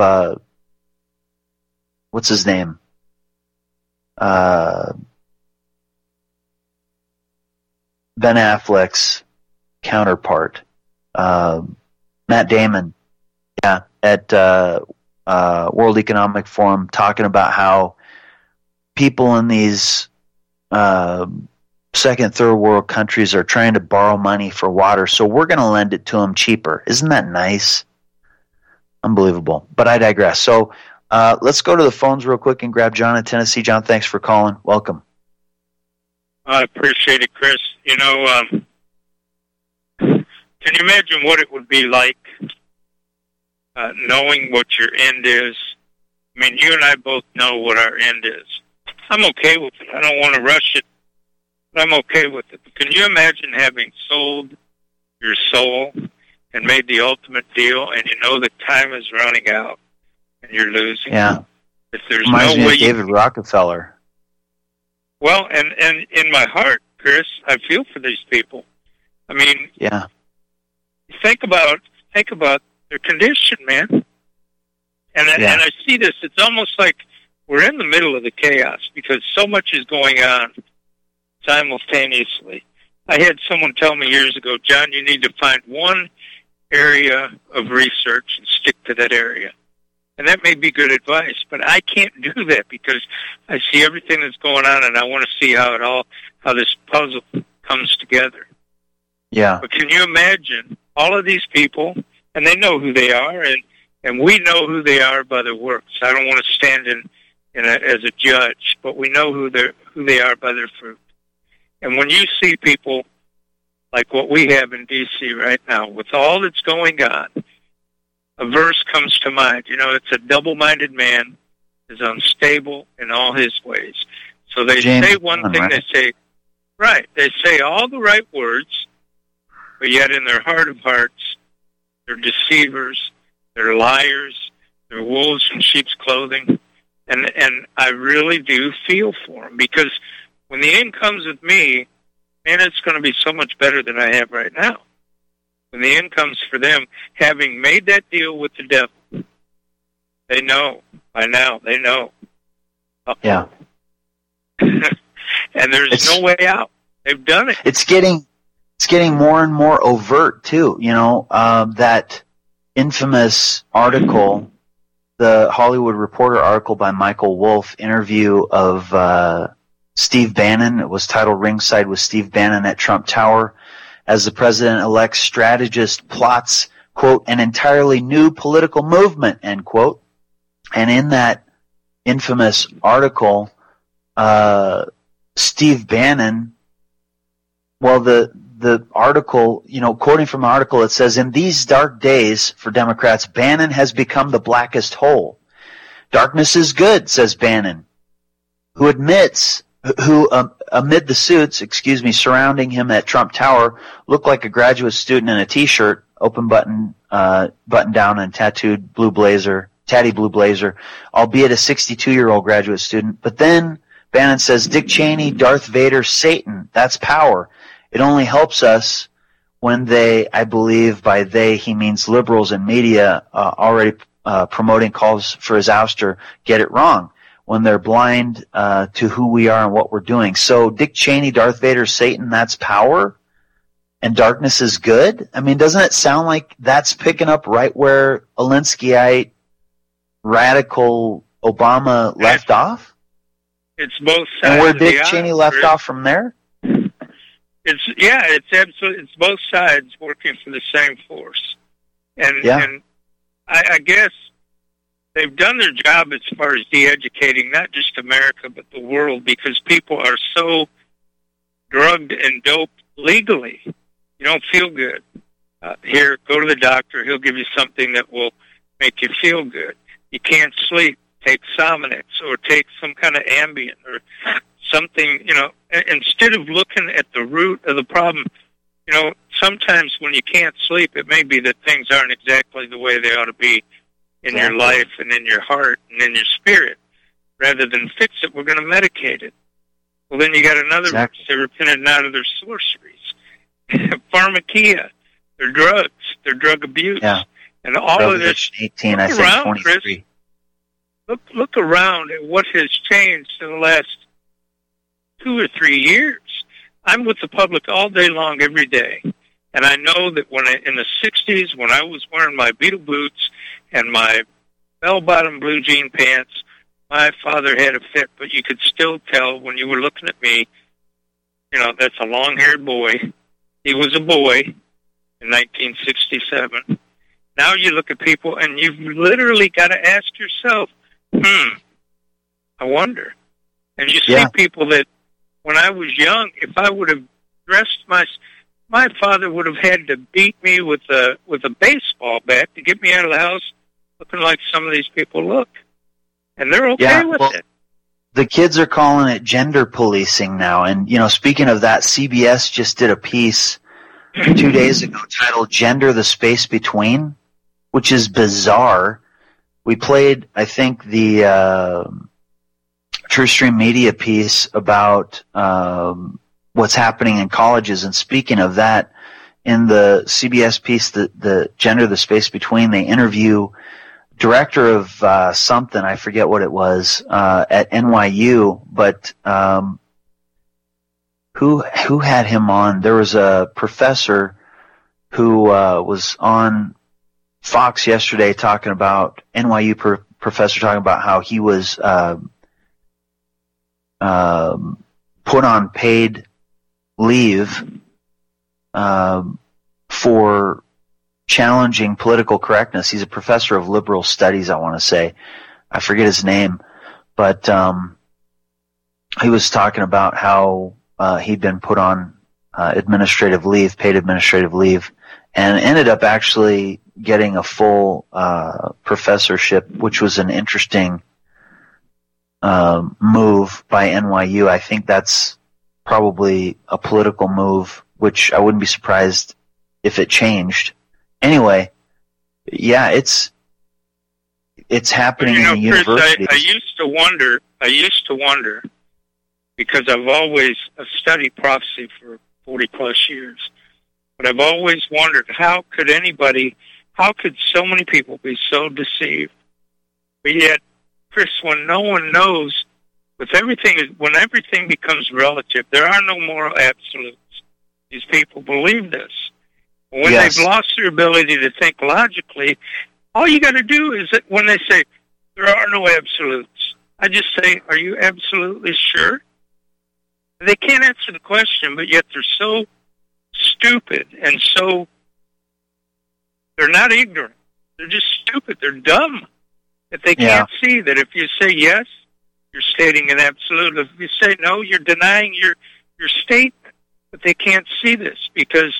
[SPEAKER 6] what's his name? Ben Affleck's counterpart, Matt Damon, at World Economic Forum, talking about how people in these second, third world countries are trying to borrow money for water, so we're going to lend it to them cheaper. Isn't that nice? Unbelievable. But I digress. So let's go to the phones real quick and grab John in Tennessee. John, thanks for calling. Welcome.
[SPEAKER 15] I appreciate it, Chris. Can you imagine what it would be like knowing what your end is? I mean, you and I both know what our end is. I'm okay with it. I don't want to rush it, but I'm okay with it. Can you imagine having sold your soul and made the ultimate deal, and you know that time is running out and you're losing?
[SPEAKER 6] Yeah.
[SPEAKER 15] If there's
[SPEAKER 6] Reminds
[SPEAKER 15] no
[SPEAKER 6] me
[SPEAKER 15] way
[SPEAKER 6] of David Rockefeller.
[SPEAKER 15] Well, and in my heart, Chris, I feel for these people. I mean,
[SPEAKER 6] yeah.
[SPEAKER 15] Think about their condition, man. And I see this. It's almost like we're in the middle of the chaos because so much is going on simultaneously. I had someone tell me years ago, John, you need to find one area of research and stick to that area. And that may be good advice, but I can't do that because I see everything that's going on, and I want to see how this puzzle comes together.
[SPEAKER 6] Yeah.
[SPEAKER 15] But can you imagine all of these people, and they know who they are, and we know who they are by their works. I don't want to stand as a judge, but we know who they are by their fruit. And when you see people like what we have in D.C. right now, with all that's going on, a verse comes to mind. It's a double-minded man is unstable in all his ways. So they say one thing, right? They say all the right words, but yet in their heart of hearts, they're deceivers, they're liars, they're wolves in sheep's clothing. And I really do feel for them, because when the end comes with me, man, it's going to be so much better than I have right now. When the end comes for them, having made that deal with the devil, they know. By now, they know.
[SPEAKER 6] Yeah.
[SPEAKER 15] And there's no way out. They've done it.
[SPEAKER 6] It's getting more and more overt, too. That infamous article, the Hollywood Reporter article by Michael Wolff, interview of Steve Bannon. It was titled Ringside with Steve Bannon at Trump Tower, as the president-elect's strategist plots, quote, an entirely new political movement, end quote. And in that infamous article, Steve Bannon, well, the the article, quoting from the article, it says, in these dark days for Democrats, Bannon has become the blackest hole. Darkness is good, says Bannon, who amid the suits, surrounding him at Trump Tower, looked like a graduate student in a t-shirt, open button down and tatty blue blazer, albeit a 62-year-old graduate student. But then Bannon says, Dick Cheney, Darth Vader, Satan, that's power. It only helps us when they, I believe by they he means liberals and media already promoting calls for his ouster, get it wrong when they're blind to who we are and what we're doing. So Dick Cheney, Darth Vader, Satan, that's power, and darkness is good? I mean, doesn't it sound like that's picking up right where Alinskyite, radical Obama left off?
[SPEAKER 15] It's both sides.
[SPEAKER 6] And where Dick Cheney left off from there?
[SPEAKER 15] It's both sides working for the same force. And I guess they've done their job as far as de-educating not just America but the world, because people are so drugged and doped legally. You don't feel good. Here, go to the doctor. He'll give you something that will make you feel good. You can't sleep. Take Sominex or take some kind of Ambien or something, instead of looking at the root of the problem. Sometimes when you can't sleep, it may be that things aren't exactly the way they ought to be in your life and in your heart and in your spirit. Rather than fix it, we're going to medicate it. Well, then you got another group. They repented out of their sorceries. Pharmakia, their drugs, their drug abuse.
[SPEAKER 6] Yeah.
[SPEAKER 15] And all of this.
[SPEAKER 6] 18, I think 23.
[SPEAKER 15] Chris, look around at what has changed in the last 2 or 3 years. I'm with the public all day long, every day. And I know that in the 60s, when I was wearing my Beetle boots and my bell-bottom blue jean pants, my father had a fit, but you could still tell when you were looking at me, that's a long-haired boy. He was a boy in 1967. Now you look at people, and you've literally got to ask yourself, I wonder. And you see people that, when I was young, if I would have dressed my father would have had to beat me with a baseball bat to get me out of the house looking like some of these people look. And they're okay with it.
[SPEAKER 6] The kids are calling it gender policing now. And, speaking of that, CBS just did a piece 2 days ago titled Gender the Space Between, which is bizarre. We played, I think, the True Stream Media piece about what's happening in colleges. And speaking of that, in the CBS piece, the Gender the Space Between, they interview director of something, I forget what it was, at NYU, but who had him on? There was a professor who was on Fox yesterday talking about, NYU professor talking about how he was put on paid leave for challenging political correctness. He's a professor of liberal studies, I want to say. I forget his name, but he was talking about how he'd been put on administrative leave, paid administrative leave, and ended up actually getting a full professorship, which was an interesting move by NYU. I think that's probably a political move, which I wouldn't be surprised if it changed. Anyway, yeah, it's happening in the universities.
[SPEAKER 15] Chris, I used to wonder, because I've studied prophecy for 40 plus years, but I've always wondered how could so many people be so deceived? But yet, Chris, when no one knows, when everything becomes relative, there are no moral absolutes. These people believe this. When they've lost their ability to think logically, all you got to do is that when they say there are no absolutes, I just say, are you absolutely sure? They can't answer the question, but yet they're so stupid and they're not ignorant. They're just stupid. They're dumb. That they can't see that if you say yes, you're stating an absolute. If you say no, you're denying your statement. but they can't see this because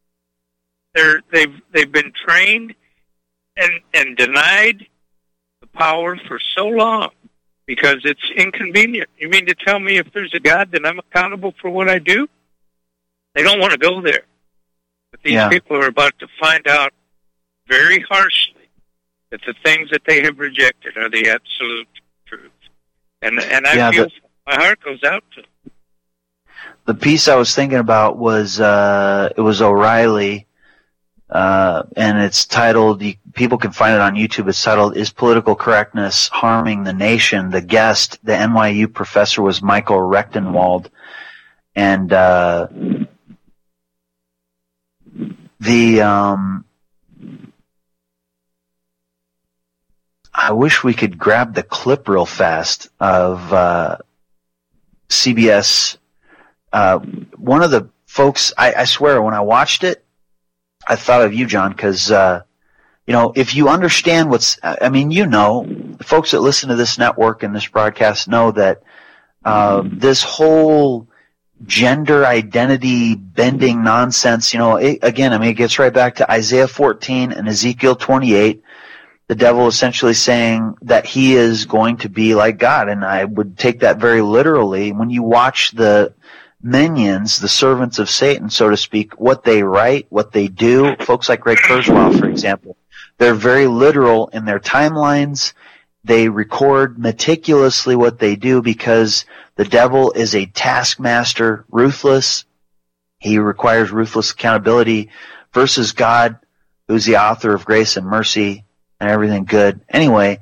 [SPEAKER 15] they've been trained and denied the power for so long because it's inconvenient. You mean to tell me if there's a God, then I'm accountable for what I do? They don't want to go there. But these people are about to find out very harshly that the things that they have rejected are the absolute truth. And I feel my heart goes out to them.
[SPEAKER 6] The piece I was thinking about was it was O'Reilly, and it's titled, people can find it on YouTube, it's titled, Is Political Correctness Harming the Nation? The guest, the NYU professor, was Michael Rechtenwald. And I wish we could grab the clip real fast of CBS. One of the folks, I swear, when I watched it, I thought of you, John, because, if you understand the folks that listen to this network and this broadcast know that this whole gender identity bending nonsense, it gets right back to Isaiah 14 and Ezekiel 28. The devil essentially saying that he is going to be like God, and I would take that very literally. When you watch the minions, the servants of Satan, so to speak, what they write, what they do, folks like Ray Kurzweil, for example, they're very literal in their timelines. They record meticulously what they do because the devil is a taskmaster, ruthless. He requires ruthless accountability versus God, who's the author of grace and mercy and everything good. Anyway,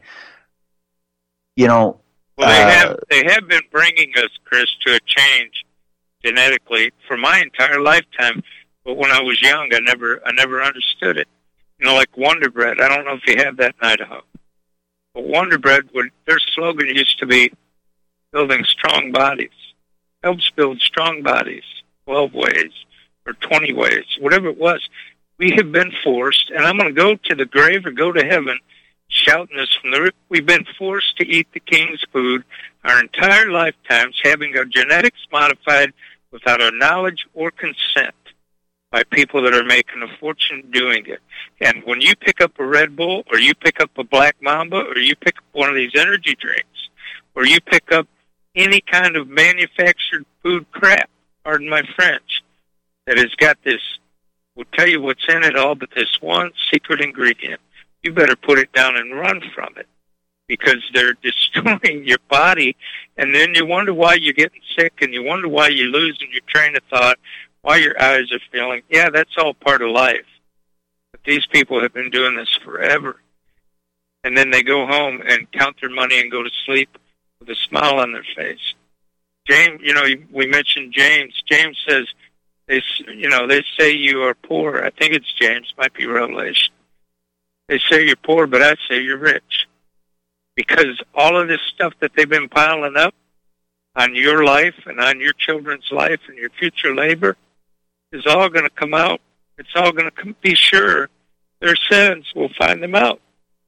[SPEAKER 6] they
[SPEAKER 15] have been bringing us, Chris, to a change genetically for my entire lifetime. But when I was young, I never understood it. Like Wonder Bread. I don't know if you have that in Idaho. But Wonder Bread, their slogan used to be building strong bodies. Helps build strong bodies 12 ways or 20 ways, whatever it was. We have been forced, and I'm going to go to the grave or go to heaven shouting this from the roof. We've been forced to eat the king's food our entire lifetimes, having our genetics modified without our knowledge or consent by people that are making a fortune doing it. And when you pick up a Red Bull, or you pick up a Black Mamba, or you pick up one of these energy drinks, or you pick up any kind of manufactured food crap, pardon my French, that has got this, will tell you what's in it all, but this one secret ingredient, you better put it down and run from it, because they're destroying your body, and then you wonder why you're getting sick, and you wonder why you're losing your train of thought, why your eyes are failing. Yeah, that's all part of life. But these people have been doing this forever. And then they go home and count their money and go to sleep with a smile on their face. James, we mentioned James. James says, they say you are poor. I think it's James, might be Revelation. They say you're poor, but I say you're rich. Because all of this stuff that they've been piling up on your life and on your children's life and your future labor is all going to come out. It's all going to be sure. Their sins will find them out.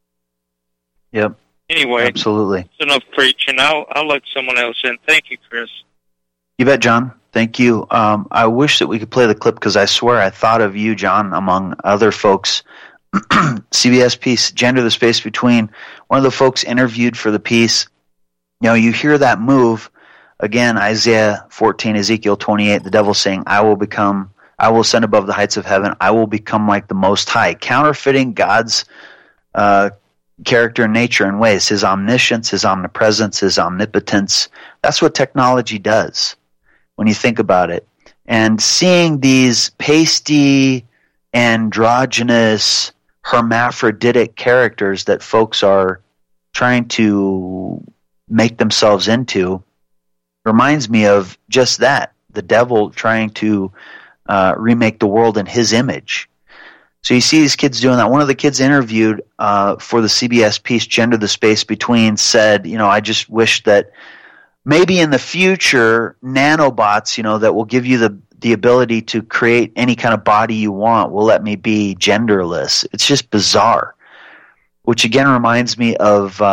[SPEAKER 6] Yep.
[SPEAKER 15] Anyway,
[SPEAKER 6] absolutely.
[SPEAKER 15] It's enough preaching. I'll let someone else in. Thank you, Chris.
[SPEAKER 6] You bet, John. Thank you. I wish that we could play the clip because I swear I thought of you, John, among other folks. CBS piece, Gender, the Space Between. One of the folks interviewed for the piece, you hear that move. Again, Isaiah 14, Ezekiel 28, the devil saying, I will ascend above the heights of heaven. I will become like the Most High, counterfeiting God's character and nature and ways, his omniscience, his omnipresence, his omnipotence. That's what technology does when you think about it. And seeing these pasty, androgynous, hermaphroditic characters that folks are trying to make themselves into reminds me of just that, the devil trying to remake the world in his image. So you see these kids doing that. One of the kids interviewed for the CBS piece, Gender, the Space Between, said, I just wish that maybe in the future, nanobots, that will give you the ability to create any kind of body you want will let me be genderless. It's just bizarre, which again reminds me of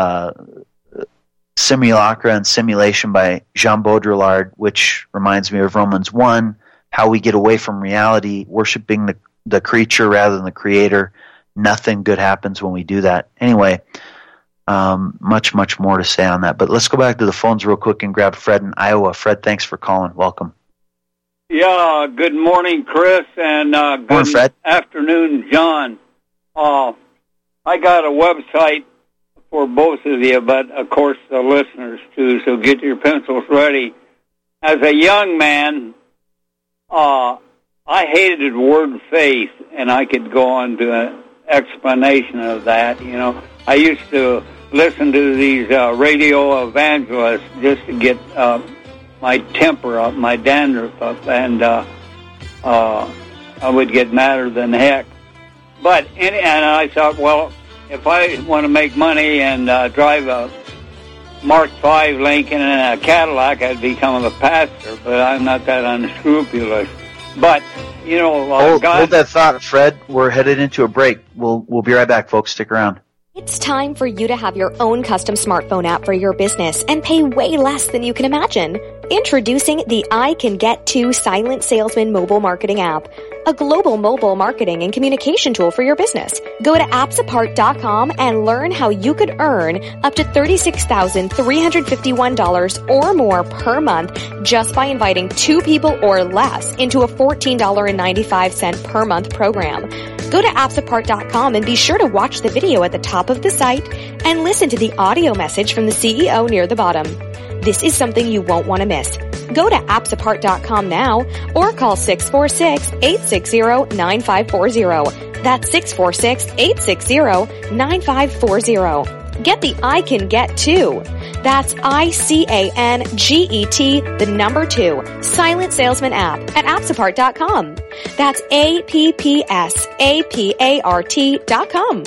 [SPEAKER 6] Simulacra and Simulation by Jean Baudrillard, which reminds me of Romans 1, how we get away from reality, worshiping the creature rather than the creator. Nothing good happens when we do that. Anyway, much more to say on that. But let's go back to the phones real quick and grab Fred in Iowa. Fred, thanks for calling. Welcome.
[SPEAKER 16] Yeah, good morning, Chris, and good afternoon, John. I got a website for both of you, but of course the listeners too, so get your pencils ready. As a young man, I hated the word faith, and I could go on to an explanation of that. You know, I used to listen to these radio evangelists just to get my temper up, my dandruff up, and I would get madder than heck. But and I thought, well, if I want to make money and drive a Mark V Lincoln and a Cadillac, I'd become a pastor. But I'm not that unscrupulous. But you know,
[SPEAKER 6] hold that thought, Fred. We're headed into a break. We'll be right back, folks. Stick around.
[SPEAKER 13] It's time for you to have your own custom smartphone app for your business and pay way less than you can imagine. Introducing the I Can Get To Silent Salesman mobile marketing app, a global mobile marketing and communication tool for your business. Go to appsapart.com and learn how you could earn up to $36,351 or more per month just by inviting 2 people or less into a $14.95 per month program. Go to appsapart.com and be sure to watch the video at the top of the site and listen to the audio message from the CEO near the bottom. This is something you won't want to miss. Go to appsapart.com now or call 646-860-9540. That's 646-860-9540. Get the I Can Get To. That's ICANGET, the number 2, Silent Salesman app at appsapart.com. That's APPSAPART.com.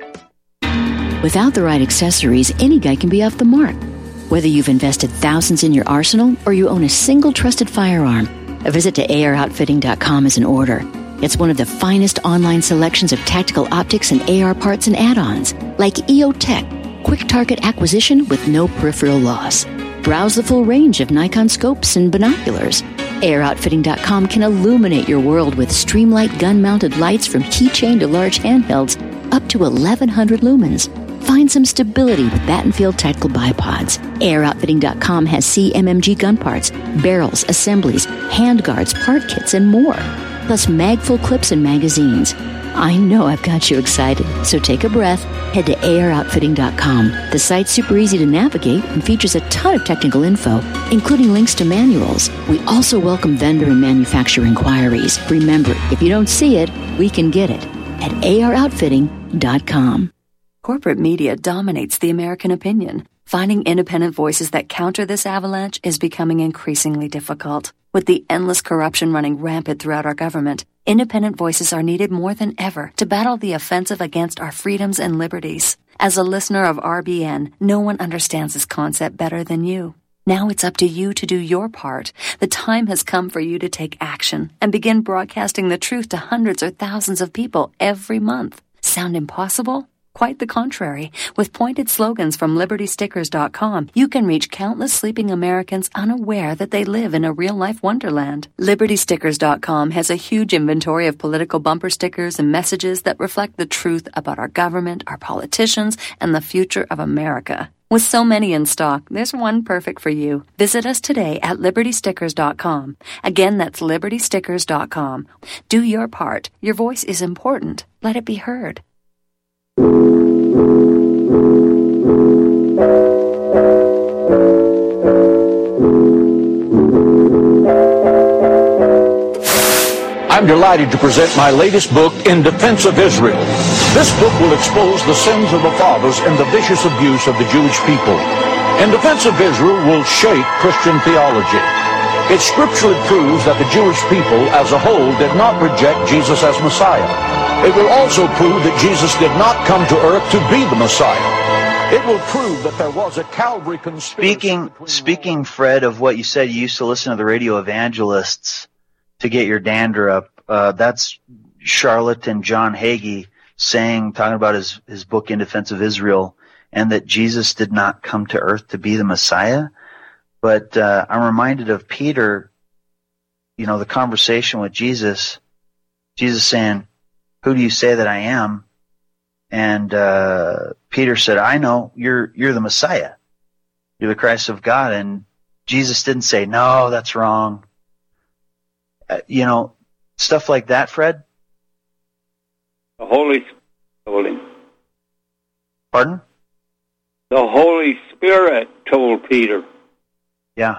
[SPEAKER 17] Without the right accessories, any guy can be off the mark. Whether you've invested thousands in your arsenal or you own a single trusted firearm, a visit to AROutfitting.com is in order. It's one of the finest online selections of tactical optics and AR parts and add-ons, like EOTech, quick target acquisition with no peripheral loss. Browse the full range of Nikon scopes and binoculars. AROutfitting.com can illuminate your world with Streamlight gun-mounted lights from keychain to large handhelds up to 1,100 lumens. Find some stability with Battenfield Tactical Bipods. AROutfitting.com has CMMG gun parts, barrels, assemblies, handguards, part kits, and more. Plus mag-full clips and magazines. I know I've got you excited, so take a breath. Head to AROutfitting.com. The site's super easy to navigate and features a ton of technical info, including links to manuals. We also welcome vendor and manufacturer inquiries. Remember, if you don't see it, we can get it at AROutfitting.com.
[SPEAKER 18] Corporate media dominates the American opinion. Finding independent voices that counter this avalanche is becoming increasingly difficult. With the endless corruption running rampant throughout our government, independent voices are needed more than ever to battle the offensive against our freedoms and liberties. As a listener of RBN, no one understands this concept better than you. Now it's up to you to do your part. The time has come for you to take action and begin broadcasting the truth to hundreds or thousands of people every month. Sound impossible? Quite the contrary. With pointed slogans from LibertyStickers.com, you can reach countless sleeping Americans unaware that they live in a real-life wonderland. LibertyStickers.com has a huge inventory of political bumper stickers and messages that reflect the truth about our government, our politicians, and the future of America. With so many in stock, there's one perfect for you. Visit us today at LibertyStickers.com. Again, that's LibertyStickers.com. Do your part. Your voice is important. Let it be heard.
[SPEAKER 19] I'm delighted to present my latest book, In Defense of Israel. This book will expose the sins of the fathers and the vicious abuse of the Jewish people. In Defense of Israel will shake Christian theology. It scripturally proves that the Jewish people as a whole did not reject Jesus as Messiah. It will also prove that Jesus did not come to earth to be the Messiah. It will prove that there was a Calvary conspiracy.
[SPEAKER 6] Speaking, Fred, of what you said, you used to listen to the radio evangelists to get your dander up. That's Charlotte and John Hagee talking about his book In Defense of Israel, and that Jesus did not come to earth to be the Messiah. But I'm reminded of Peter the conversation with Jesus saying, "Who do you say that I am?" And Peter said, "I know you're the Messiah. You're the Christ of God." And Jesus didn't say, "No, that's wrong." Stuff like that, Fred.
[SPEAKER 16] The Holy Spirit told him.
[SPEAKER 6] Pardon?
[SPEAKER 16] The Holy Spirit told Peter.
[SPEAKER 6] Yeah.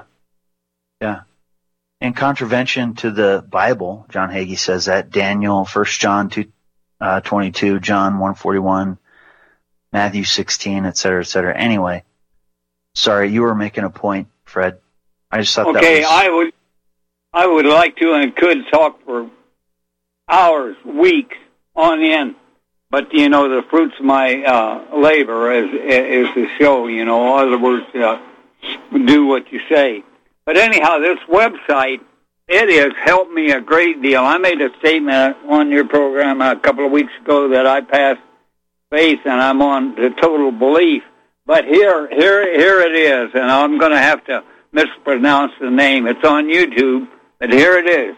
[SPEAKER 6] In contravention to the Bible, John Hagee says that, Daniel, 1 John 2:22, John 1:41, Matthew 16, et cetera, et cetera. Anyway, sorry, you were making a point, Fred. I just thought that was...
[SPEAKER 16] I would like to and could talk for hours, weeks on end. But, the fruits of my labor is the show, in other words, do what you say. But anyhow, this website, it has helped me a great deal. I made a statement on your program a couple of weeks ago that I passed faith and I'm on the total belief. But here it is, and I'm going to have to mispronounce the name. It's on YouTube, but here it is.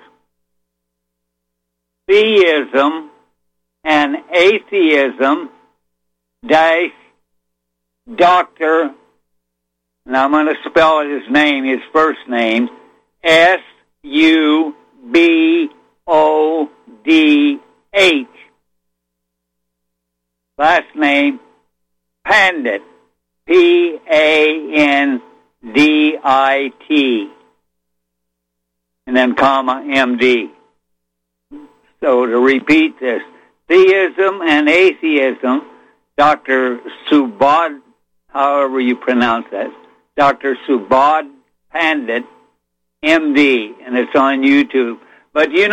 [SPEAKER 16] Theism and atheism dash Dr. And I'm going to spell his first name, Subodh. Last name, Pandit, Pandit. And then comma, MD. So to repeat this, theism and atheism, Dr. Subodh, however you pronounce that, Dr. Subodh Pandit, MD, and it's on YouTube. But you're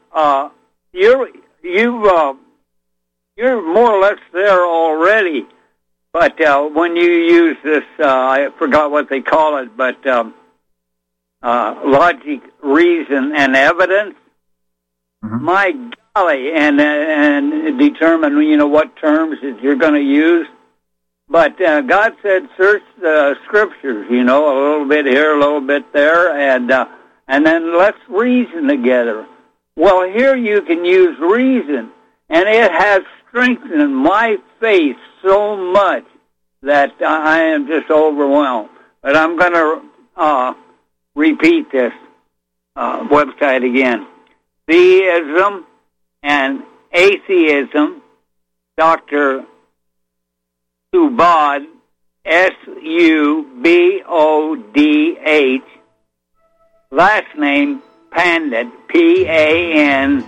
[SPEAKER 16] more or less there already. But when you use this, I forgot what they call it, but logic, reason, and evidence. Mm-hmm. My golly, and determine what terms that you're going to use. But God said, search the scriptures, a little bit here, a little bit there, and then let's reason together. Well, here you can use reason, and it has strengthened my faith so much that I am just overwhelmed. But I'm going to repeat this website again. Theism and atheism, Dr. Subodh, Subodh, last name Pandit, Pandit,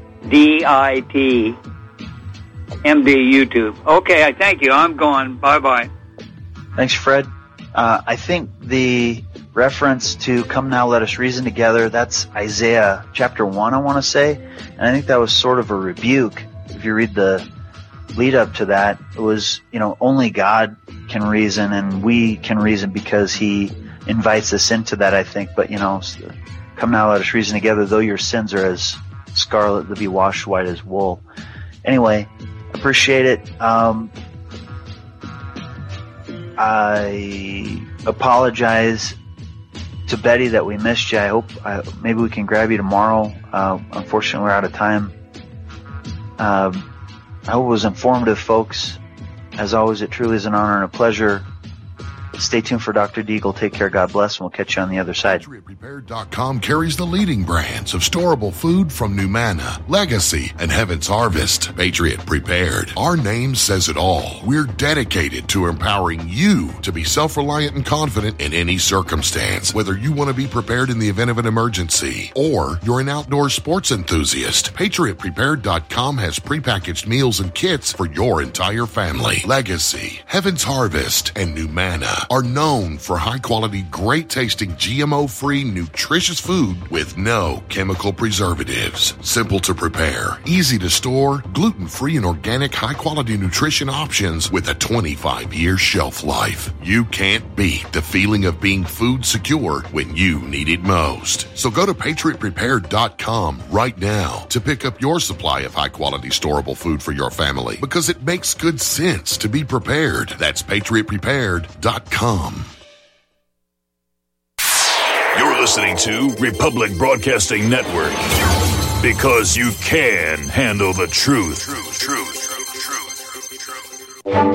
[SPEAKER 16] MD, YouTube. Okay, I thank you. I'm going. Bye-bye.
[SPEAKER 6] Thanks, Fred. I think the reference to "Come now, let us reason together," that's Isaiah chapter 1, I want to say. And I think that was sort of a rebuke. If you read the lead up to that, it was, only God can reason, and we can reason because he invites us into that, I think. But, "Come now, let us reason together, though your sins are as scarlet, they'll be washed white as wool." Anyway, appreciate it. I apologize to Betty that we missed you. I hope maybe we can grab you tomorrow. Unfortunately, we're out of time. I hope it was informative, folks. As always, it truly is an honor and a pleasure. Stay tuned for Dr. Deagle. Take care. God bless, and we'll catch you on the other side.
[SPEAKER 9] PatriotPrepared.com carries the leading brands of storable food from Numanna, Legacy, and Heaven's Harvest. Patriot Prepared. Our name says it all. We're dedicated to empowering you to be self-reliant and confident in any circumstance. Whether you want to be prepared in the event of an emergency or you're an outdoor sports enthusiast, PatriotPrepared.com has prepackaged meals and kits for your entire family. Legacy, Heaven's Harvest, and Numanna are known for high-quality, great-tasting, GMO-free, nutritious food with no chemical preservatives. Simple to prepare, easy to store, gluten-free and organic high-quality nutrition options with a 25-year shelf life. You can't beat the feeling of being food secure when you need it most. So go to PatriotPrepared.com right now to pick up your supply of high-quality, storable food for your family, because it makes good sense to be prepared. That's PatriotPrepared.com.
[SPEAKER 20] You're listening to Republic Broadcasting Network. Because you can handle the truth.